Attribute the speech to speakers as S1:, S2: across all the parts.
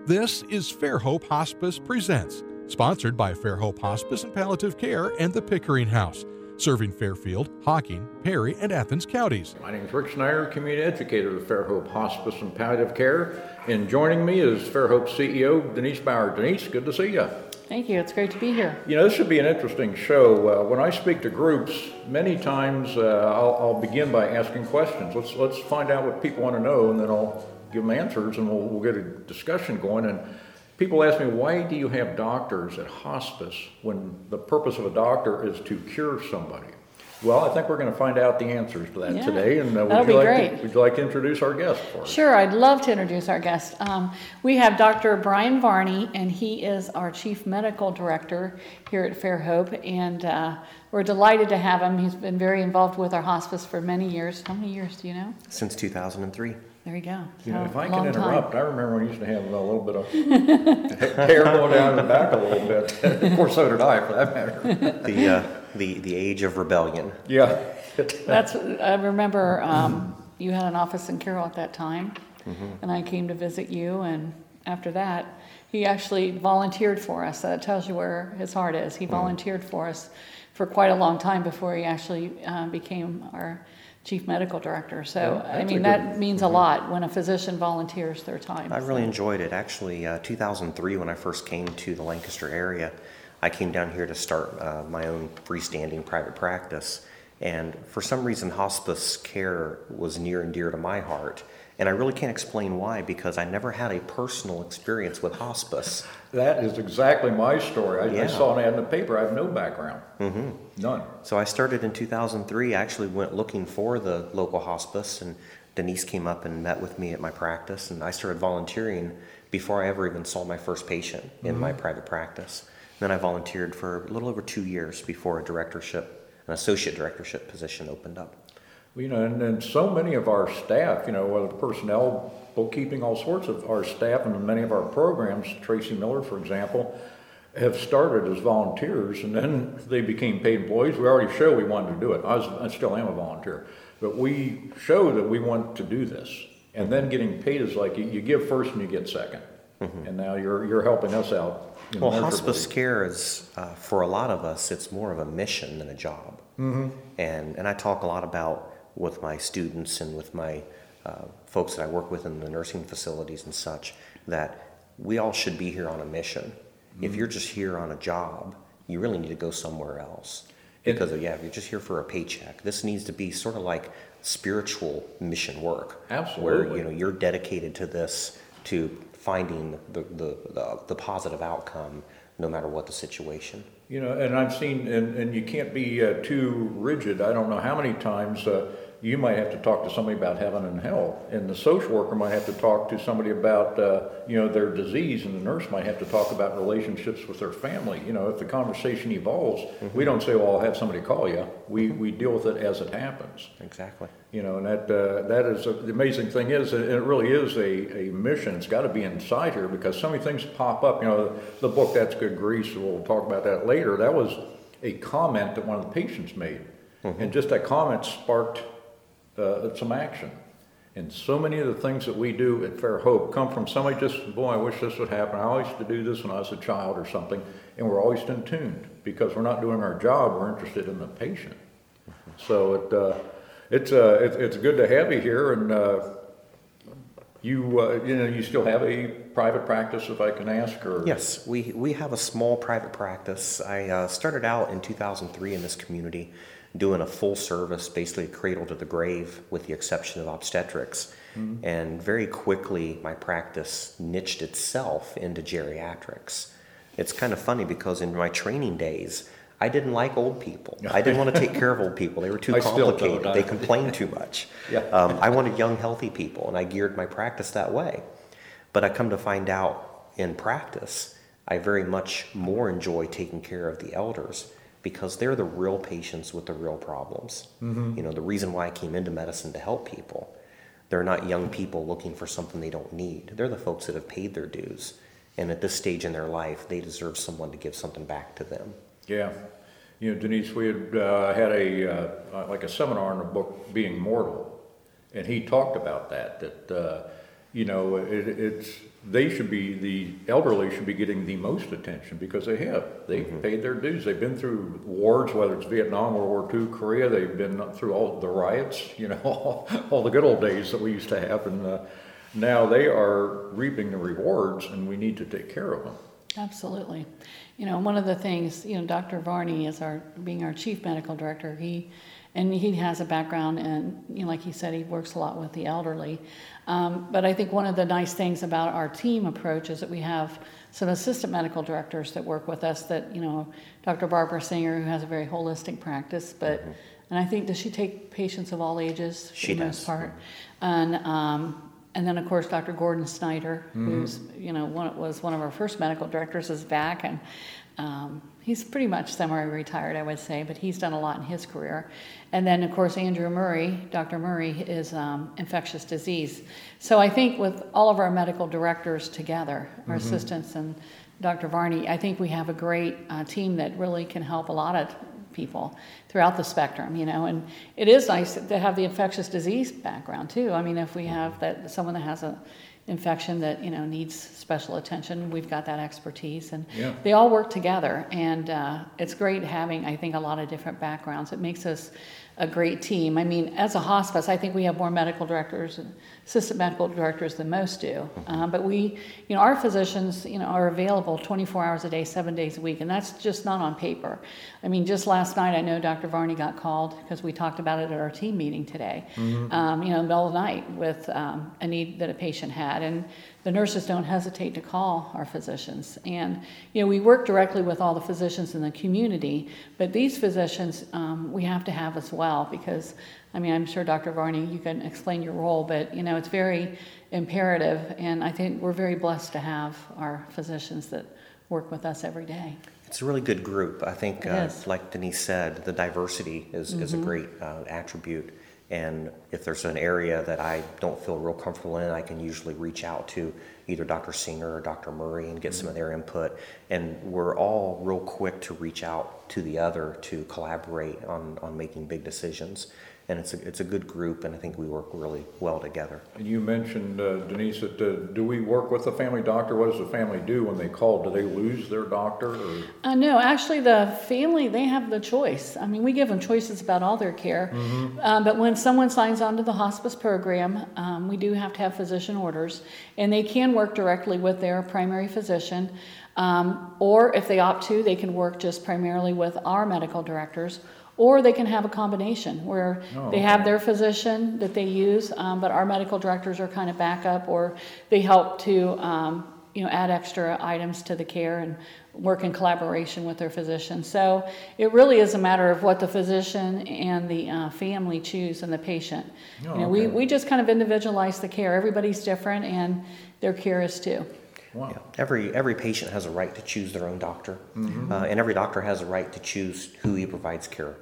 S1: This is Fairhope Hospice Presents, sponsored by Fairhope Hospice and Palliative Care and the Pickering House, serving Fairfield, Hocking, Perry, and Athens counties.
S2: My name is Rick Schneider, community educator of Fairhope Hospice and Palliative Care, and joining me is Fairhope CEO Denise Bauer. Denise, good to see you.
S3: Thank you. It's great to be here.
S2: You know, this should be an interesting show. When I speak to groups, many times I'll begin by asking questions. Let's find out what people want to know, and then I'll give them answers, and we'll get a discussion going. And people ask me, why do you have doctors at hospice when the purpose of a doctor is to cure somebody? Well, I think we're going to find out the answers to that today. And
S3: that'll be great.
S2: Would you like to introduce our guest for us?
S3: Sure, I'd love to introduce our guest. We have Dr. Brian Varney, and he is our Chief Medical Director here at Fairhope, and we're delighted to have him. He's been very involved with our hospce for many years. How many years do you know?
S4: Since 2003.
S3: There you go.
S2: You know, if I can interrupt, I remember when I used to have a little bit of hair going down the back a little bit. Of course, so did I, for that matter.
S4: The age of rebellion.
S2: Yeah.
S3: I remember you had an office in Carroll at that time, and I came to visit you, and after that, he actually volunteered for us. That tells you where his heart is. He volunteered for us for quite a long time before he actually became our Chief Medical Director. So, I mean, that means a lot when a physician volunteers their time.
S4: I really enjoyed it. Actually, 2003, when I first came to the Lancaster area, I came down here to start my own freestanding private practice. And for some reason, hospice care was near and dear to my heart. And I really can't explain why, because I never had a personal experience with hospice.
S2: That is exactly my story. I saw an ad in the paper. I have no background. None.
S4: So I started in 2003. I actually went looking for the local hospice, and Denise came up and met with me at my practice, and I started volunteering before I ever even saw my first patient in my private practice. Then I volunteered for a little over 2 years before an associate directorship position opened up.
S2: You know, and so many of our staff, you know, whether personnel, bookkeeping, all sorts of our staff, and many of our programs, Tracy Miller, for example, have started as volunteers, and then they became paid employees. We already showed we wanted to do it. I still am a volunteer, but we show that we want to do this. And then getting paid is like you give first and you get second. And now you're helping us out.
S4: Well, hospice care is, for a lot of us, it's more of a mission than a job. And I talk a lot about with my students and with my folks that I work with in the nursing facilities and such, that we all should be here on a mission. If you're just here on a job, you really need to go somewhere else. Because if you're just here for a paycheck, this needs to be sort of like spiritual mission work.
S2: Absolutely.
S4: Where you're dedicated to this, to finding the positive outcome no matter what the situation.
S2: You know, and I've seen, and you can't be too rigid. I don't know how many times you might have to talk to somebody about heaven and hell, and the social worker might have to talk to somebody about, their disease, and the nurse might have to talk about relationships with their family. You know, if the conversation evolves, we don't say, well, I'll have somebody call you. We deal with it as it happens.
S4: Exactly.
S2: You know, and that is, the amazing thing is, it really is a mission. It's got to be inside here, because so many things pop up. You know, the book, That's Good Grease, we'll talk about that later. That was a comment that one of the patients made. And just that comment sparked some action. And so many of the things that we do at Fairhope come from somebody just, boy, I wish this would happen. I always used to do this when I was a child or something. And we're always in tune, because we're not doing our job. We're interested in the patient. So it's good to have you here. And you still have a private practice, if I can ask? Or?
S4: Yes, we have a small private practice. I started out in 2003 in this community, doing a full service, basically cradle to the grave, with the exception of obstetrics. And very quickly, my practice niched itself into geriatrics. It's kind of funny, because in my training days, I didn't like old people. I didn't want to take care of old people. They were too complicated. They complained too much. I wanted young, healthy people, and I geared my practice that way. But I come to find out in practice, I very much more enjoy taking care of the elders, because they're the real patients with the real problems. You know, the reason why I came into medicine, to help people. They're not young people looking for something they don't need. They're the folks that have paid their dues. And at this stage in their life, they deserve someone to give something back to them.
S2: Yeah. You know, Denise, we had a seminar on the book Being Mortal, and he talked about that the elderly should be getting the most attention because they've paid their dues. They've been through wars, whether it's Vietnam, World War II, Korea. They've been through all the riots, all the good old days that we used to have, and now they are reaping the rewards, and we need to take care of them.
S3: Absolutely. One of the things, Dr. Varney being our chief medical director, he has a background, and like he said, he works a lot with the elderly. But I think one of the nice things about our team approach is that we have some assistant medical directors that work with us. That Dr. Barbara Singer, who has a very holistic practice, and I think, does she take patients of all ages for the most part? And then of course Dr. Gordon Snyder, who's was one of our first medical directors, is back, and he's pretty much semi-retired, I would say, but he's done a lot in his career. And then, of course, Andrew Murray, Dr. Murray, is infectious disease. So I think with all of our medical directors together, our assistants and Dr. Varney, I think we have a great team that really can help a lot of people throughout the spectrum, and it is nice to have the infectious disease background too. I mean, if we have someone that has an infection that needs special attention, we've got that expertise, and they all work together, and it's great having, I think, a lot of different backgrounds. It makes us a great team. I mean, as a hospice, I think we have more medical directors and assistant medical directors than most do. But we, our physicians, are available 24 hours a day, 7 days a week, and that's just not on paper. I mean, just last night, I know Dr. Varney got called because we talked about it at our team meeting today, in the middle of the night with a need that a patient had. And the nurses don't hesitate to call our physicians. And, we work directly with all the physicians in the community, but these physicians we have to have as well because, I'm sure Dr. Varney, you can explain your role, but, it's very imperative, and I think we're very blessed to have our physicians that work with us every day.
S4: It's a really good group. I think, like Denise said, the diversity is a great attribute. And if there's an area that I don't feel real comfortable in, I can usually reach out to either Dr. Singer or Dr. Murray and get some of their input. And we're all real quick to reach out to the other to collaborate on making big decisions. And it's a good group, and I think we work really well together.
S2: And you mentioned, Denise, that do we work with the family doctor? What does the family do when they call? Do they lose their doctor? Or?
S3: No, actually the family, they have the choice. I mean, we give them choices about all their care. But when someone signs on to the hospice program, we do have to have physician orders, and they can work directly with their primary physician. Or if they opt to, they can work just primarily with our medical directors. Or they can have a combination where they have their physician that they use, but our medical directors are kind of backup, or they help to add extra items to the care and work in collaboration with their physician. So it really is a matter of what the physician and the family choose and the patient. We just kind of individualize the care. Everybody's different, and their care is too.
S2: Wow.
S4: Yeah. Every patient has a right to choose their own doctor, and every doctor has a right to choose who he provides care.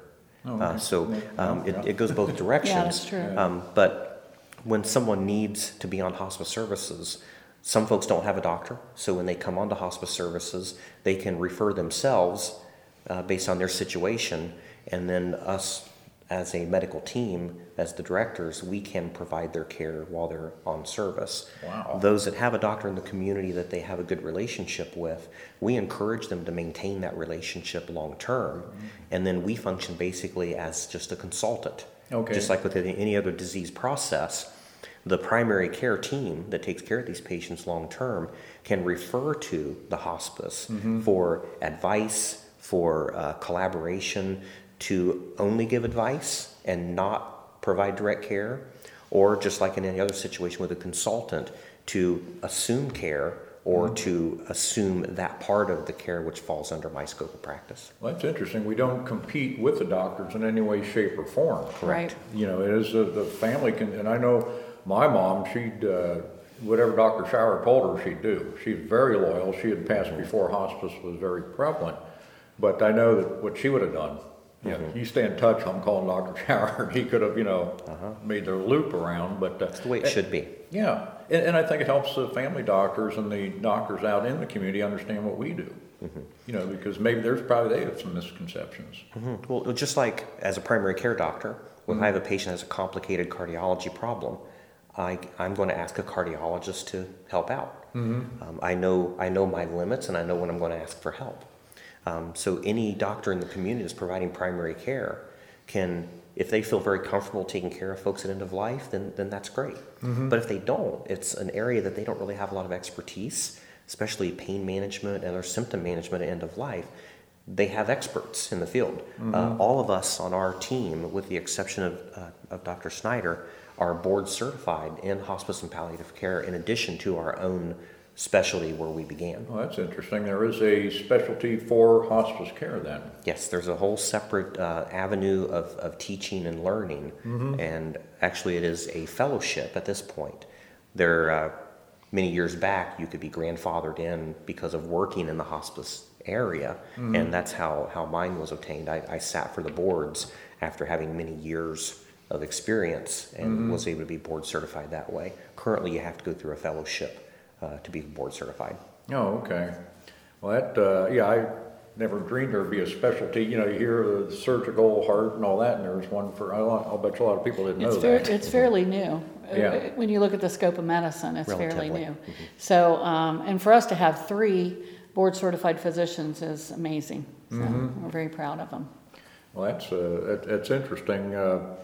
S4: It goes both directions.
S3: Yeah, that's true.
S4: But when someone needs to be on hospice services, some folks don't have a doctor, so when they come onto hospice services, they can refer themselves based on their situation, and then us as a medical team, as the directors, we can provide their care while they're on service.
S2: Wow.
S4: Those that have a doctor in the community that they have a good relationship with, we encourage them to maintain that relationship long term, and then we function basically as just a consultant.
S2: Okay.
S4: Just like with any other disease process, the primary care team that takes care of these patients long term can refer to the hospice for advice, for collaboration, to only give advice and not provide direct care, or just like in any other situation with a consultant, to assume care or to assume that part of the care which falls under my scope of practice.
S2: Well, that's interesting. We don't compete with the doctors in any way, shape, or form.
S3: Right.
S2: It is the family can, and I know my mom, she'd, whatever Dr. Schauer told her she'd do. She's very loyal. She had passed before hospice was very prevalent, but I know that what she would have done. Yeah, you stay in touch. I'm calling Dr. Schauer. He could have, made their loop around, but
S4: that's the way it should be.
S2: Yeah, and I think it helps the family doctors and the doctors out in the community understand what we do. Because maybe they have some misconceptions.
S4: Well, just like as a primary care doctor, when I have a patient that has a complicated cardiology problem, I'm going to ask a cardiologist to help out. I know my limits, and I know when I'm going to ask for help. So any doctor in the community that's providing primary care can, if they feel very comfortable taking care of folks at end of life, then that's great. But if they don't, it's an area that they don't really have a lot of expertise, especially pain management and their symptom management at end of life. They have experts in the field. All of us on our team, with the exception of Dr. Snyder, are board certified in hospice and palliative care in addition to our own specialty where we began.
S2: Well, that's interesting. There is a specialty for hospice care then.
S4: Yes, there's a whole separate avenue of teaching and learning, and actually it is a fellowship at this point. There, many years back, you could be grandfathered in because of working in the hospice area, and that's how mine was obtained. I sat for the boards after having many years of experience and was able to be board certified that way. Currently, you have to go through a fellowship to be board certified.
S2: Oh, okay. Well, that, I never dreamed there'd be a specialty. You know, you hear the surgical, heart, and all that, and there's one for, I'll bet you a lot of people didn't know that.
S3: It's fairly new.
S2: Yeah.
S3: When you look at the scope of medicine, it's fairly
S4: Relatively.
S3: new. So, and for us to have 3 board certified physicians is amazing. So we're very proud of them.
S2: Well, that's interesting.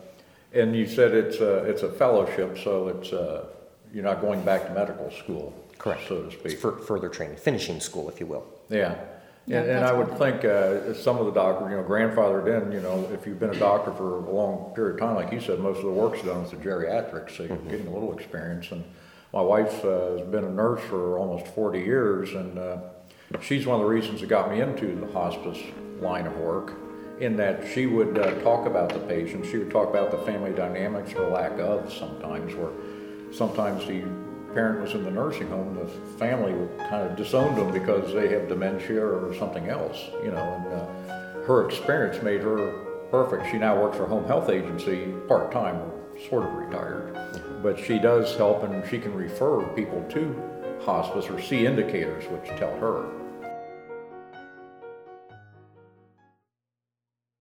S2: And you said it's a fellowship, so it's you're not going back to medical school,
S4: Correct.
S2: so to speak.
S4: It's for further training, finishing school, if you will.
S2: Yeah.
S3: Yeah,
S2: And
S3: that's
S2: I would
S3: wonderful.
S2: think some of the doctors, grandfathered in, if you've been a doctor for a long period of time, like you said, most of the work's done with the geriatrics, so you're getting a little experience. And my wife has been a nurse for almost 40 years, and she's one of the reasons that got me into the hospice line of work, in that she would talk about the patient. She would talk about the family dynamics or lack of sometimes, where sometimes the parent was in the nursing home, the family would kind of disown them because they have dementia or something else, and her experience made her perfect. She now works for a home health agency part-time, sort of retired, but she does help, and she can refer people to hospice or see indicators which tell her.